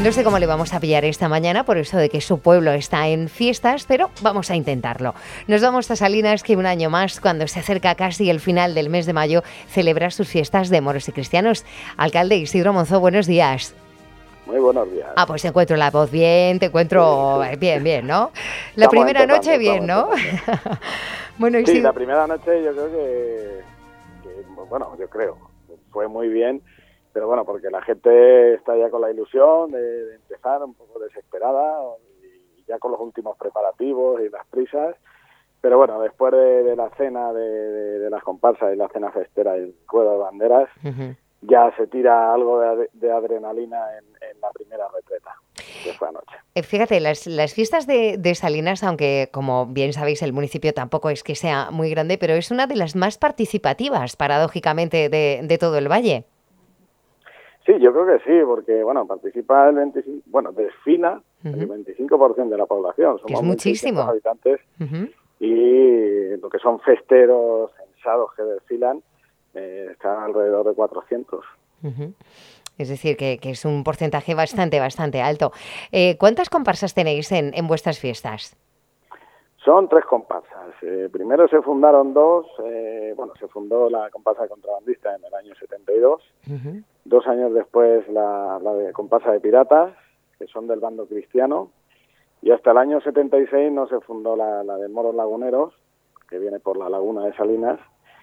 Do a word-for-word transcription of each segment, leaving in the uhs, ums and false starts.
No sé cómo le vamos a pillar esta mañana, por eso de que su pueblo está en fiestas, pero vamos a intentarlo. Nos vamos a Salinas, que un año más, cuando se acerca casi el final del mes de mayo, celebra sus fiestas de moros y cristianos. Alcalde Isidro Monzó, buenos días. Muy buenos días. Ah, pues te encuentro la voz bien, te encuentro sí, sí. bien, bien, ¿no? La estamos primera empezando, noche bien, ¿no? Bueno, sí, Isidro... la primera noche yo creo que, que, bueno, yo creo, fue muy bien, pero bueno, porque la gente está ya con la ilusión de, de empezar, un poco desesperada, y ya con los últimos preparativos y las prisas, pero bueno, después de, de la cena de, de, de las comparsas y la cena festera y el ruedo de banderas, uh-huh. ya se tira algo de, de adrenalina en, en la primera retreta de esta noche. Fíjate, las, las fiestas de, de Salinas, aunque como bien sabéis el municipio tampoco es que sea muy grande, pero es una de las más participativas, paradójicamente, de, de todo el valle. Sí, yo creo que sí, porque bueno, participa el veinticinco, bueno, desfila uh-huh. el veinticinco por ciento de la población, somos es muchísimo habitantes uh-huh. y lo que son festeros, censados que desfilan, eh, están alrededor de cuatrocientos. Uh-huh. Es decir, que, que es un porcentaje bastante, bastante alto. Eh, ¿Cuántas comparsas tenéis en, en vuestras fiestas? Son tres comparsas. Eh, primero se fundaron dos. Eh, bueno, se fundó la comparsa de contrabandistas en el año setenta y dos. Uh-huh. Dos años después la, la de comparsa de piratas, que son del bando cristiano. Y hasta el año setenta y seis no se fundó la, la de moros laguneros, que viene por la laguna de Salinas.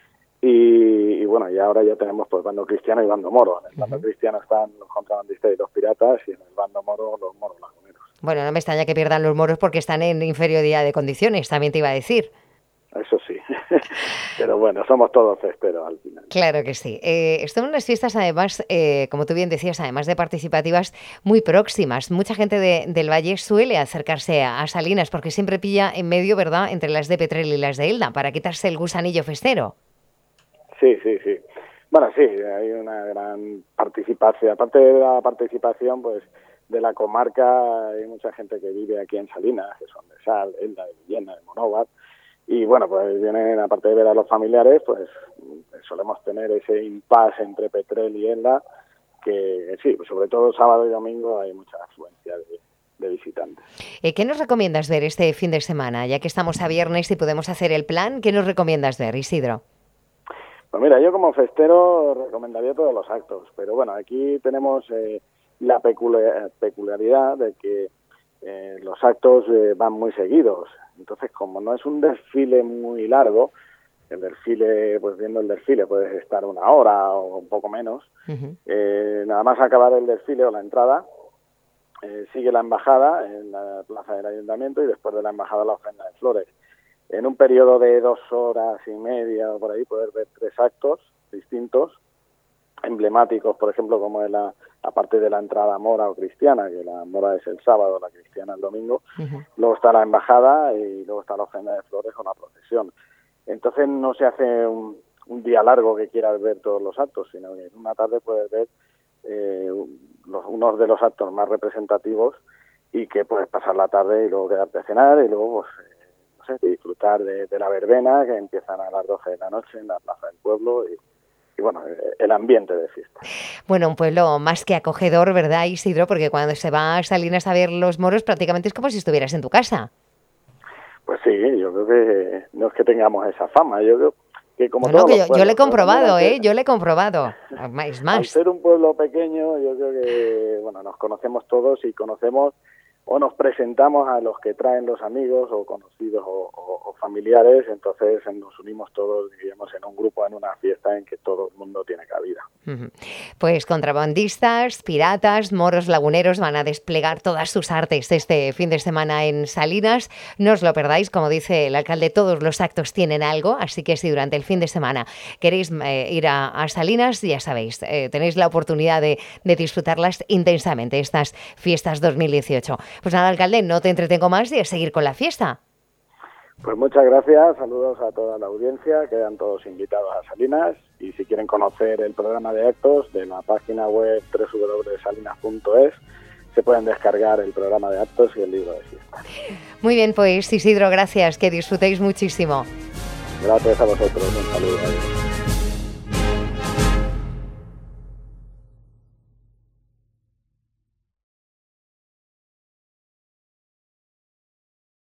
Y, y bueno, y ahora ya tenemos pues bando cristiano y bando moro. En el bando uh-huh. cristiano están los contrabandistas y los piratas, y en el bando moro los moros laguneros. Bueno, no me extraña que pierdan los moros porque están en inferioridad de condiciones, también te iba a decir. Eso sí, pero bueno, somos todos festeros al final. Claro que sí. Eh, son unas fiestas además, eh, como tú bien decías, además de participativas, muy próximas. Mucha gente de, del Valle suele acercarse a, a Salinas porque siempre pilla en medio, ¿verdad?, entre las de Petrel y las de Elda, para quitarse el gusanillo festero. Sí, sí, sí. Bueno, sí, hay una gran participación. Aparte de la participación, pues, de la comarca, hay mucha gente que vive aquí en Salinas, que son de Sal, de Elda, de Villena, de Monóvar. Y bueno, pues vienen, aparte de ver a los familiares, pues solemos tener ese impasse entre Petrel y Elda, que sí, pues sobre todo sábado y domingo hay mucha afluencia de, de visitantes. Eh, ¿Qué nos recomiendas ver este fin de semana? Ya que estamos a viernes y podemos hacer el plan, ¿qué nos recomiendas ver, Isidro? Pues mira, yo como festero recomendaría todos los actos, pero bueno, aquí tenemos eh, la peculiar, peculiaridad de que eh, los actos eh, van muy seguidos. Entonces, como no es un desfile muy largo, el desfile, pues viendo el desfile puedes estar una hora o un poco menos, uh-huh. eh, nada más acabar el desfile o la entrada, eh, sigue la embajada en la plaza del ayuntamiento y después de la embajada la ofrenda de flores. En un periodo de dos horas y media o por ahí poder ver tres actos distintos, emblemáticos, por ejemplo, como es la aparte de la entrada mora o cristiana, que la mora es el sábado, la cristiana el domingo, uh-huh. luego está la embajada y luego está la ofrenda de flores con la procesión. Entonces no se hace un, un día largo que quieras ver todos los actos, sino que en una tarde puedes ver eh, los, unos de los actos más representativos y que puedes pasar la tarde y luego quedarte a cenar y luego pues, eh, no sé, disfrutar de, de la verbena que empiezan a las doce de la noche en la plaza del pueblo y y bueno, el ambiente de fiesta. Bueno, un pueblo más que acogedor, ¿verdad, Isidro? Porque cuando se va a Salinas a ver los moros prácticamente es como si estuvieras en tu casa. Pues sí, yo creo que no es que tengamos esa fama, yo creo que como no, no, todos que los yo, pueblos, yo le he comprobado, ¿eh? ser, Yo le he comprobado. Es más. Al ser un pueblo pequeño, yo creo que, bueno, nos conocemos todos y conocemos o nos presentamos a los que traen los amigos o conocidos o, o, o familiares, entonces nos unimos todos, diríamos, en un grupo, en una fiesta en que todo el mundo tiene cabida. Pues contrabandistas, piratas, moros laguneros van a desplegar todas sus artes este fin de semana en Salinas. No os lo perdáis, como dice el alcalde, todos los actos tienen algo, así que si durante el fin de semana queréis eh, ir a, a Salinas, ya sabéis, eh, tenéis la oportunidad de, de disfrutarlas intensamente, estas fiestas dos mil dieciocho. Pues nada, alcalde, no te entretengo más y a seguir con la fiesta. Pues muchas gracias, saludos a toda la audiencia, quedan todos invitados a Salinas y si quieren conocer el programa de actos de la página web doble u doble u doble u punto salinas punto es se pueden descargar el programa de actos y el libro de fiesta. Muy bien, pues Isidro, gracias, que disfrutéis muchísimo. Gracias a vosotros, un saludo.